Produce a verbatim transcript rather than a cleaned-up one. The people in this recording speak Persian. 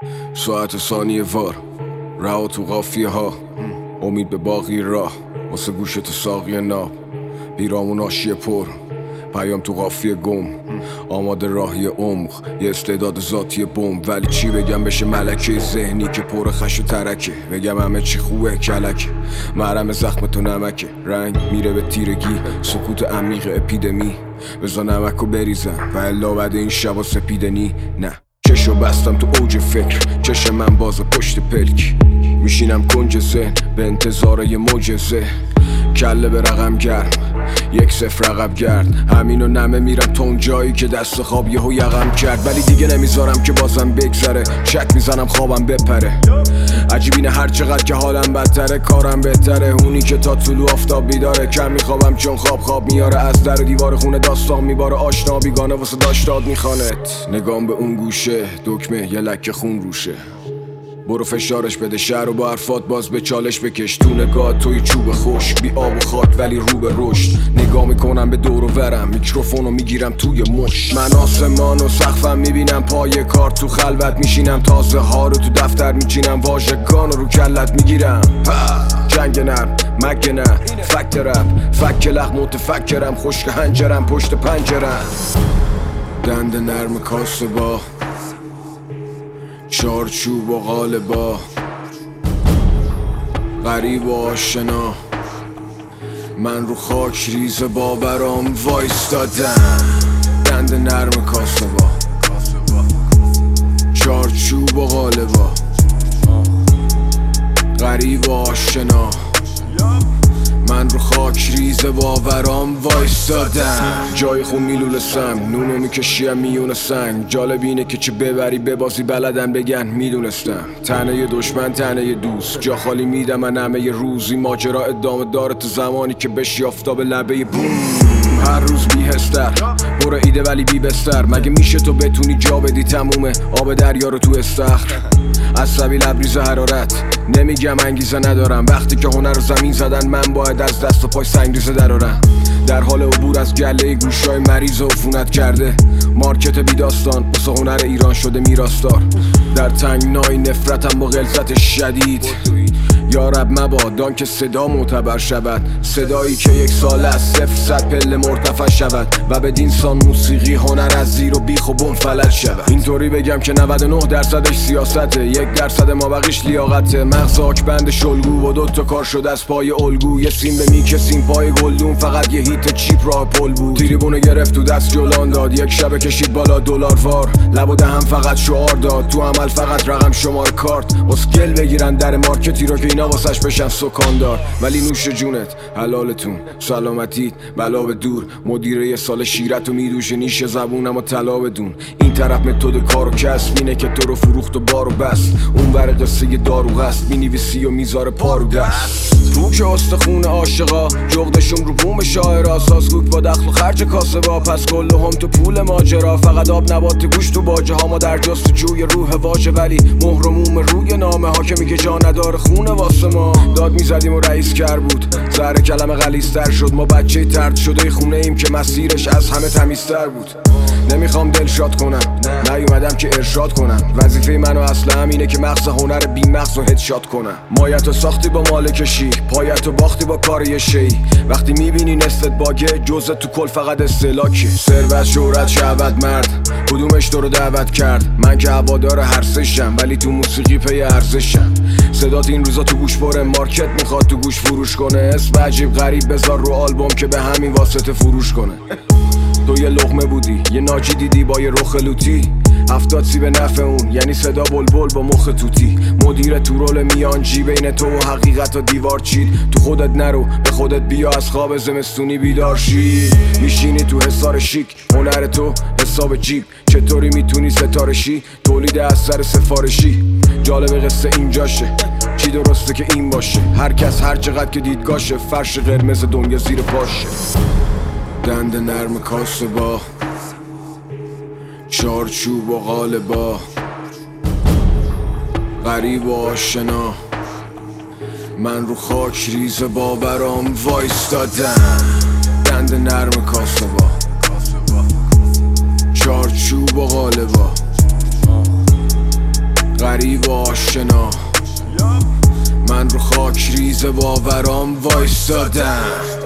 ساعت ثانیه وار رها تو قافیه ها، امید به باقی راه واسه گوش تو ساقی ناب، پیرامون آشیه پر پیام تو قافیه گم، آماده راهی عمق یه استعداد ذاتی بم. ولی چی بگم بشه ملکه ذهنی که پر خش و ترکه، بگم همه چی خوبه کلکه، مرهم زخم تو نمکه، رنگ میره به تیرگی، سکوت عمیق اپیدمی، بزا نمکو بریزم و الا بعد این شبا سپیدنی. نه چشو بستم تو اوج فکر، چش من باز پشت پلک، میشینم کنج ذهن به انتظار یه معجزه، کله به رقم گرم یک صفر رقم گرد، همینو نمه میرم تا اون جایی که دست خواب یهو یقم کرد. ولی دیگه نمیذارم که بازم بگذره، شک میزنم خوابم بپره، عجیب اینه هر چقدر که حالم بدتره کارم بهتره، اونی که تا طلوع آفتاب بیداره، کم میخوابم چون خواب خواب میاره، از در و دیوار خونه داستان میباره، آشنا بیگانه واسه داشتاد میخوانت، نگام به اون گوشه دکمه یه لکه خون روشه، برو فشارش بده شهر و با حرفات باز به چالش بکش، تو نگاه توی چوب خوش بی آب و خاک ولی رو به رشد، نگاه میکنم به دور و ورم میکروفونو میگیرم توی مش، من آسمان و سقفم میبینم پای کار، تو خلوت میشینم تازه ها رو تو دفتر میچینم، واژگان رو کلت میگیرم، جنگ نرم مگه نه فکت رپ فک لخ متفکرم، خشک هنجرم پشت پنجرم، دند نرم کاسه با چارچوب و غالبا، غریب و آشنا، من رو خاک ریز باورام وایستادم، دند نرم کاسه با چارچوب و غالبا، غریب و آشنا، من رو خاک ریز باورام وایستادم، جای خون میلول سم نونو میکشیم میون سنگ، جالب اینه که چه ببری ببازی بلدن بگن میدونستم، تنه دشمن تنه دوست، جا خالی میدم من همه روزی، ماجرا ادامه داره تو زمانی که بشی آفتاب لبه بوم، هر روز بیهستر برو ایده ولی بی بستر، مگه میشه تو بتونی جا بدی تمومه آب دریا رو تو استخر، عصبی لبریز حرارت نمیگم انگیزه ندارم، وقتی که هنر رو زمین زدن من باید از دست و پای سنگریزه درارم، در حال عبور از گله گوشای مریض و عفونت کرده، مارکت بی داستان واسه هنر ایران شده میراستار، در تنگنای نفرتم با غلظت شدید، یا رب مبادان که صدا معتبر شود، صدایی که یک سال از صفر صد پله مرتفع شود و به دینسان موسیقی هنر از زیر و بیخ و بم فلج شود، اینطوری بگم که نود و نه درصدش سیاسته، یک درصد ما بقیش لیاقته، مغز آکبند شلگو و دوتا کار شده از پای الگو، یه سیم به میکسیم پای گلدون، فقط یه هیت چیپ راه پل بود، تریبونه گرفت تو دست جولان داد، یک شبه کشید بالا دلار وار، لب و دهم فقط شعار داد، تو عمل فقط رقم شماره کارت، اسکل بگیرن در مارکتی رو که اینا واسش بشن سکاندار، ولی نوش جونت حلالتون سلامتیت بلا به دور، مدیره یه سال شیرتو میدوشه نیش زبونم و طلا بدون، این طرف متد کار و کسب اینه که تو رو فروخت و بارو بست، اون ور قصه دارو هست مینویسی و میذاره پارو دست، رو که استخون عاشقا جغدشون رو بوم شاعرا، سازگوک با دخل و خرج کاسبا، پس کل هم تو پول ماجرا، فقط آب نبات گوش تو باجه ها، ما در جستجوی روح واژه ولی مهر و موم روی نامه ها که میگه جا نداره خونه واسه ما، داد میزدیم و رئیس کر بود زهر کلمه غلیظ‌تر شد، ما بچه ترد شده خونه ایم که مسیرش از همه تمیزتر بود، نمیخوام دلشاد کنم نیومدم که ارشاد کنم، وظیفه منو اصلا همینه که مغز هنر بی مغز و هدشات کنم، مایتو ساختی با مالکشی پایتو باختی با کار یه شی، وقتی میبینی نصفت باگه جزت تو کل فقط استهلاکی، ثروت شهرت شهوت مرد کدومش تو رو دعوت کرد، من که هوادار هر سشم ولی تو موسیقی پی ارزشم، صدات این روزا تو گوش پره، مارکت میخواد تو گوش فروش کنه، اسم عجیب غریب بذار رو آلبوم که به همین واسطه فروش کنه، تو یه لقمه بودی یه ناجی دیدی با یه رخ لوتی، هفتاد سی به نفع اون یعنی صدا بلبل با مخ توتی، مدیر تو رول میانجی بین تو و حقیقت و دیوار چید، تو خودت نرو به خودت بیا از خواب زمستونی بیدار شی، میشینی تو حصار شیک هنر تو حساب جیب، چطوری میتونی ستاره شی تولید اثر سفارشی، جالب قصه اینجاشه چی درسته که این باشه، هر کس هر چقدر که دیدگاشه، فرش قرمز دنیا زیر پاشه، دند نرم کاسه با چارچوب و غالبا، غریب و آشنا، من رو خاک ریز باورام وایستادم، دند نرم کاسه با چارچوب و غالبا، غریب و آشنا، من رو خاک ریز باورام وایستادم.